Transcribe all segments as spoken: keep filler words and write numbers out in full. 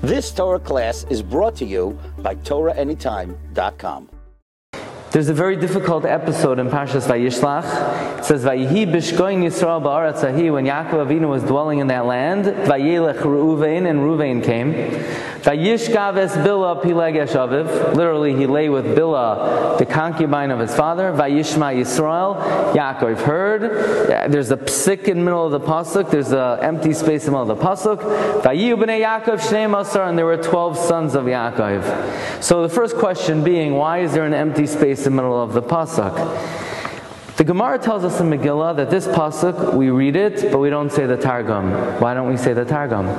This Torah class is brought to you by Torah Anytime dot com. There's a very difficult episode in Parshas Vayishlach. It says, "Vayihi b'shkoin Yisrael ba'aretz hahi." When Yaakov Avinu was dwelling in that land, Vayelech Reuven, and Reuven came. Vayishkav es Bilhah pilegesh aviv. Literally, he lay with Bilhah, the concubine of his father. Vayishma Yisrael. Yaakov heard. There's a psik in the middle of the pasuk. There's an empty space in the middle of the pasuk. Vayihu b'nei Yaakov shnei masar, and there were twelve sons of Yaakov. So the first question being, why is there an empty space in the middle of the pasuk? The Gemara tells us in Megillah that this pasuk, we read it, but we don't say the Targum. Why don't we say the Targum?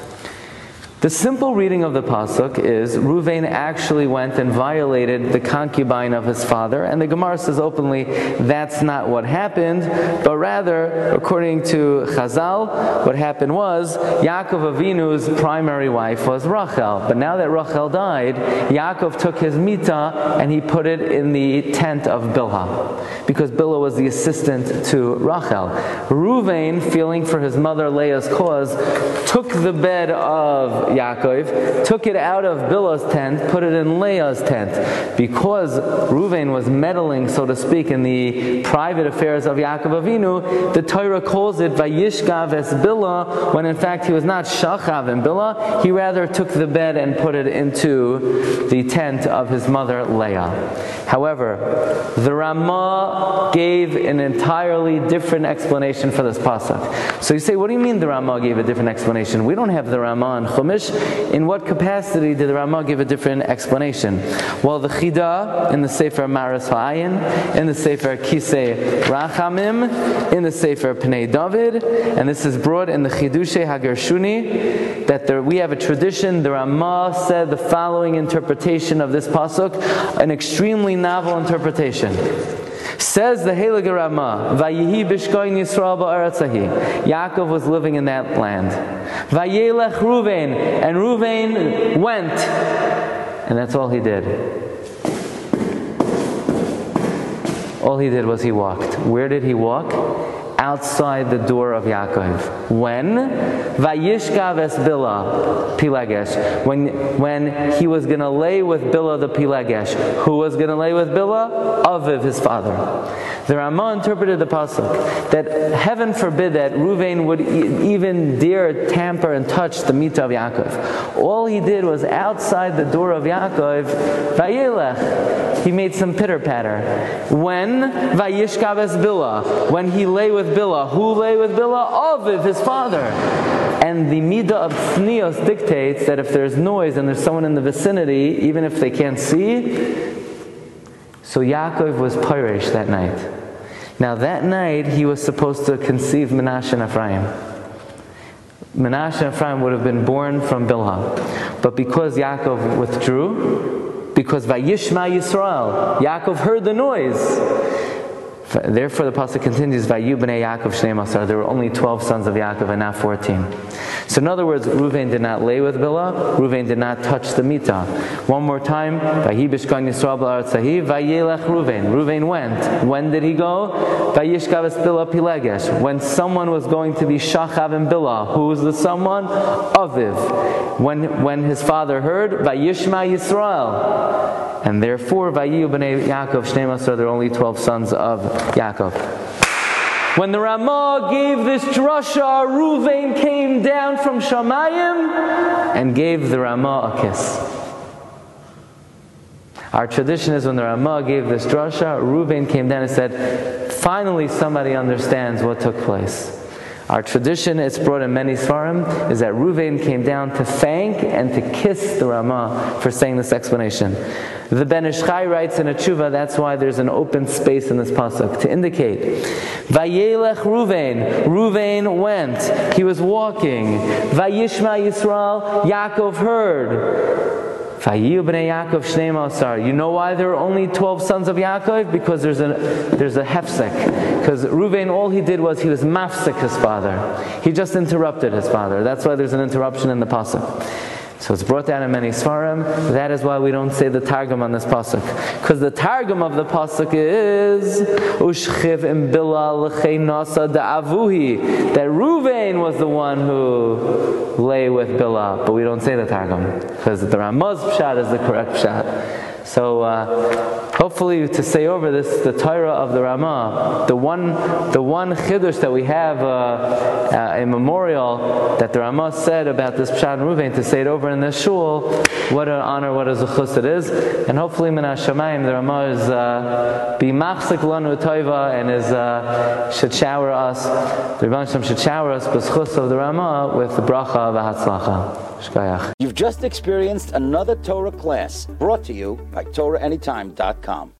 The simple reading of the pasuk is Reuven actually went and violated the concubine of his father, and the Gemara says openly that's not what happened, but rather, according to Chazal, what happened was Yaakov Avinu's primary wife was Rachel. But now that Rachel died, Yaakov took his mita and he put it in the tent of Bilhah, because Bilhah was the assistant to Rachel. Reuven, feeling for his mother Leah's cause, took the bed of Yaakov, took it out of Bilhah's tent, put it in Leah's tent. Because Reuven was meddling, so to speak, in the private affairs of Yaakov Avinu, the Torah calls it Vayishkav es Bilhah, when in fact he was not Shachav in Bilhah, he rather took the bed and put it into the tent of his mother Leah. However, the Ramah gave an entirely different explanation for this pasuk. So you say, what do you mean the Ramah gave a different explanation? We don't have the Ramah in Chumash. In what capacity did the Ramah give a different explanation? Well, the Chida in the Sefer Maras Ha'ayin, in the Sefer Kisei Rachamim, in the Sefer Pnei David, and this is brought in the Chidushei HaGershuni, that there, we have a tradition. The Ramah said the following interpretation of this pasuk, an extremely novel interpretation. Says the Heilige Ramah, Vayihi b'shkoin Yisrael ba'aretz hahi. Yaakov was living in that land. Vayelech Reuven, and Reuven went, and that's all he did. All he did was he walked. Where did he walk? Outside the door of Yaakov. When? Vayishkav es Bilhah pilegesh. When, when he was going to lay with Bilhah the pilegesh. Who was going to lay with Bilhah? Aviv, his father. The Ramah interpreted the pasuk that heaven forbid that Reuven would e- even dare tamper and touch the mita of Yaakov. All he did was outside the door of Yaakov, Vayelech. He made some pitter patter. When? Vayishkav es Bilhah. When he lay with Bilhah. Who lay with Bilhah? Aviv, his father. And the midah of tznius dictates that if there's noise and there's someone in the vicinity, even if they can't see, so Yaakov was pirish that night. Now that night he was supposed to conceive Menashe and Ephraim. Menashe and Ephraim would have been born from Bilhah. But because Yaakov withdrew, because Vayishma Yisrael, Yaakov heard the noise. Therefore, the pasuk continues, Vayu b'nei Yaakov shnei masar. There were only twelve sons of Yaakov and not fourteen. So in other words, Reuven did not lay with Bilhah. Reuven did not touch the mita. One more time, Vayi b'shkoin Yisrael ba'aretz hahi. Vayelech Reuven. Reuven went. When did he go? Vayishkav es Bilhah pilegesh. When someone was going to be shachav in Bilhah. Who was the someone? Aviv. When when his father heard, Vayishma Yisrael. And therefore, Vayu b'nei Yaakov shnei masar, there are only twelve sons of Yaakov. When the Ramah gave this drasha, Reuven came down from Shamayim and gave the Ramah a kiss. Our tradition is when the Ramah gave this drasha, Reuven came down and said, finally somebody understands what took place. Our tradition, it's brought in many Svarim, is that Reuven came down to thank and to kiss the Ramah for saying this explanation. The Ben Ish Chai writes in a tshuva, that's why there's an open space in this pasuk, to indicate, Vayelech Reuven, Reuven went, he was walking, Vayishma Yisrael, Yaakov heard, Vayu b'nei Yaakov shnei masar. You know why there are only twelve sons of Yaakov? Because there's a there's a hefsek. Because Reuven, all he did was he was mafsek his father. He just interrupted his father. That's why there's an interruption in the pasuk. So it's brought down in many svarim. That is why we don't say the targum on this pasuk, because the targum of the pasuk is Ushchiv im Bila l'chei nasa da'avuhi, that Ruvain was the one who lay with Bila, but we don't say the targum because the Ramah's pshat is the correct pshat. So uh, hopefully to say over this, the Torah of the Ramah, the one, the one chiddush that we have, uh, uh, a memorial that the Ramah said about this pshat and Ruvain, to say it over in this shul, what an honor, what a zechus it is, and hopefully min hashamayim the Ramah is uh, be machzik lanu toiva and is uh, should shower us, the Rebbeinu Shalom should shower us b'zechus of the Ramah with the bracha of hatzlacha. You've just experienced another Torah class brought to you by Torah Anytime dot com.